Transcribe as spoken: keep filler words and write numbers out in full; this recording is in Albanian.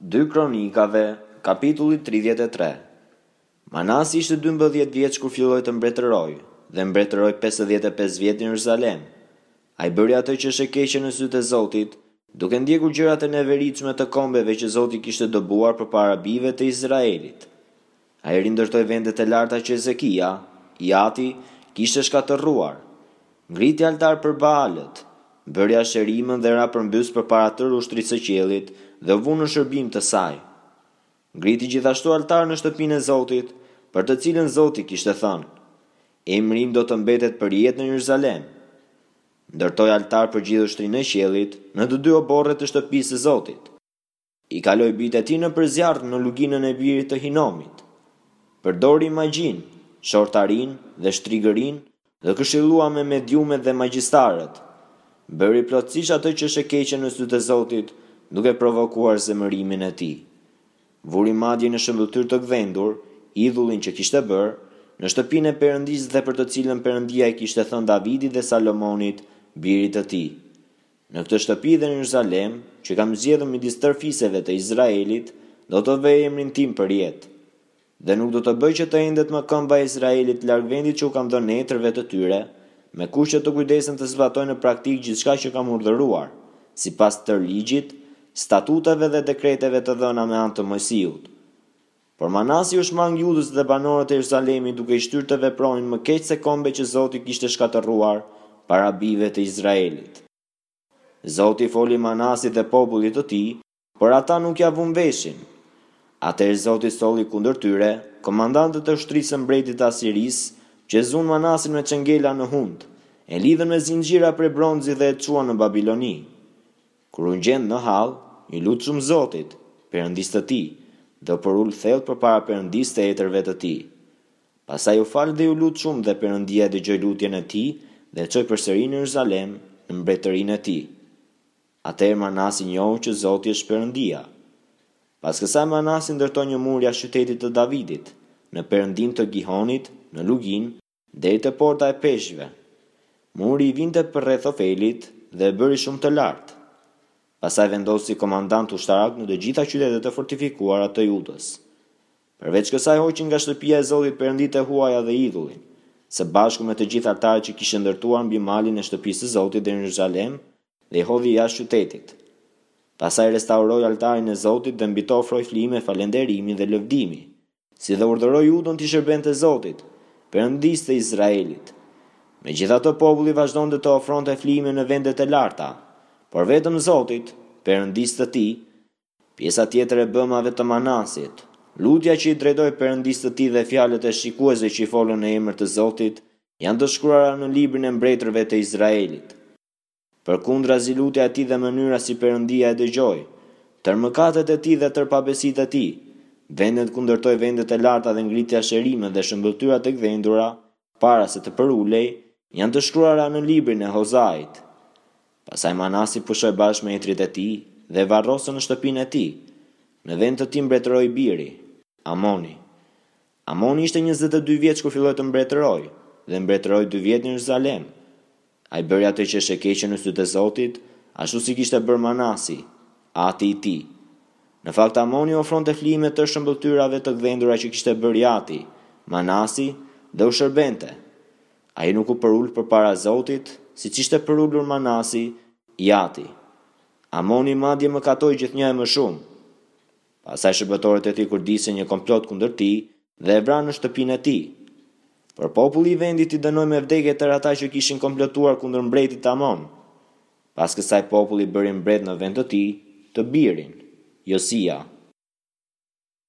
dy Kronikave, kapitulli tridhjetë e tre. Manasi ishte dymbëdhjetë vjeç kur filloi të mbretërojë, dhe mbretëroi pesëdhjetë e pesë vjet në Jeruzalem. Ai bëri atë që është e keqe në sytë e Zotit, duke ndjekur gjërat e neveritshme të kombeve që Zoti kishte dëbuar përpara bijve të Izraelit. Ai rindërtoi vendet e larta që Ezekia, i Ati, kishte shkatërruar. Ngriti altar për Baalët, bëri asherimën dhe ra përmbys përpara tërë ushtrisë së qiellit dhe u vu në shërbim të saj. Ngriti gjithashtu altar në shtëpinë e Zotit, për të cilën Zoti kishte thënë: Emri im do të mbetet për jetë në Jeruzalem. Ndërtoi altar për gjithë ushtrinë e qiellit në të dy oborret të shtëpisë së Zotit. I kaloi bijtë e tij në përzjarr në luginën e birit të Hinomit. Përdori magjin, shortarin dhe shtrigërin dhe këshillua me mediumet dhe magjistarët. Bëri plotësisht atë që është e keqe në sytë e Zotit, duke provokuar zemërimin e tij. Vuri madje në shëmbëtyr të gdhendur idhullin që kishte bërë në shtëpinë e Perëndisë dhe për të cilën Perëndia i kishte thënë Davidit dhe Salomonit, birit të tij. Në këtë shtëpi dhe në Jeruzalem, që kam zgjedhur midis tërë fiseve të Izraelit, do të vej emrin tim për jetë. Dhe nuk do të bëj që të endet më këmba e Izraelit larg vendit që u kam dhënë netërve të tyre, me kush që të kujdesen të zbatojnë në praktikë gjithçka që kam urdhëruar, sipas tërë ligjit, statuteve dhe dekreteve të dhëna me anë të Mojsiut. Por Manasi u shmang Judës dhe banorët e Jeruzalemit duke i shtyrë të vepronin më keq se kombe që Zoti kishte shkatërruar para bijve të Izraelit. Zoti foli Manasit dhe popullit të tij, por ata nuk ja vun veshin. Atëherë Zoti solli kundër tyre komandantët e ushtrisë së mbretit të Asirisë, që zun Manasin me çengela në hund, e lidhën me zinxhira prej bronzi dhe e çuan në Babiloni. Kur u gjend në hall, i lut shumë Zotit, Perëndisë të tij, dhe u porul thellë përpara Perëndisë të etërve të tij. Pastaj u fal dhe u lut shumë dhe Perëndia dëgjoi lutjen e tij dhe e çoi përsëri në Jeruzalem në mbretërinë e tij. Atëherë Manasi njohu që Zoti është Perëndia. Pas kësaj Manasi ndërtoi një mur jashtë qytetit të Davidit, në perëndim të Gihonit, në Lugin, deri te porta e peshqve. Muri i vinte përreth Ofelit dhe e bëri shumë të lartë. Pastaj vendosi komandant ushtarak në të gjitha qytetet e fortifikuara të Judës. Përveç kësaj hoqin nga shtëpia e Zotit perënditë e huaja dhe idhullin, së bashku me të gjithë altarët që kishin ndërtuar mbi malin e shtëpisë së Zotit në Jeruzalem dhe i hodhi jashtë qytetit. Pastaj restauroi altarin e Zotit dhe mbi të ofroi flime falënderimi dhe lëvdimi, si dhe urdhëroi Judën të shërbente Zotit, Perëndisë të Izraelit. Megjithatë populli vazhdonte të ofronte flime në vendet e larta, por vetëm Zotit, Perëndisë të tij, pjesa tjetër e bëmave të Manasit, lutja që i drejtoi Perëndisë të tij dhe fjalët e shikuesve që i folën në emër të Zotit, janë të shkruara në librin e mbretërve të Izraelit. Përkundrazi lutja e tij dhe mënyra si Perëndia e dëgjoi, tërë mëkatet e tij dhe tërë pabesitë e tij, vendet ku ndërtoi vendet e larta dhe ngriti asherime dhe shëmbëtyrat e gdhendura, para se të përulej, janë të shkruara në librin e Hozait. Pastaj Manasi pushoi bashkë me etrit e tij dhe varrosën në shtëpinë e tij. Në vend të tij mbretëroi biri, Amoni. Amoni ishte njëzet e dy vjeç kur filloi të mbretërojë dhe mbretëroi dy vjet në Jeruzalem. Ai bëri atë që është e keqe në sytë e Zotit, ashtu si kishte bërë Manasi, ati i tij. Në fakt Amoni ofronte flime të shëmbëtyrave të gdhendura që kishte bërë ati, Manasi, dhe u shërbente. Ai nuk u përul përpara Zotit, siç ishte përulur Manasi, i ati. Amoni madje mëkatoi gjithnjë e më shumë. Pastaj shërbëtorët e tij kurdisin një komplot kundër tij dhe e vranë në shtëpinë e tij. Por populli i vendit i dënoi me vdekje tërë ata që kishin komplotuar kundër mbretit Amon. Pas kësaj populli bëri mbret në vend të tij të birin, Josia.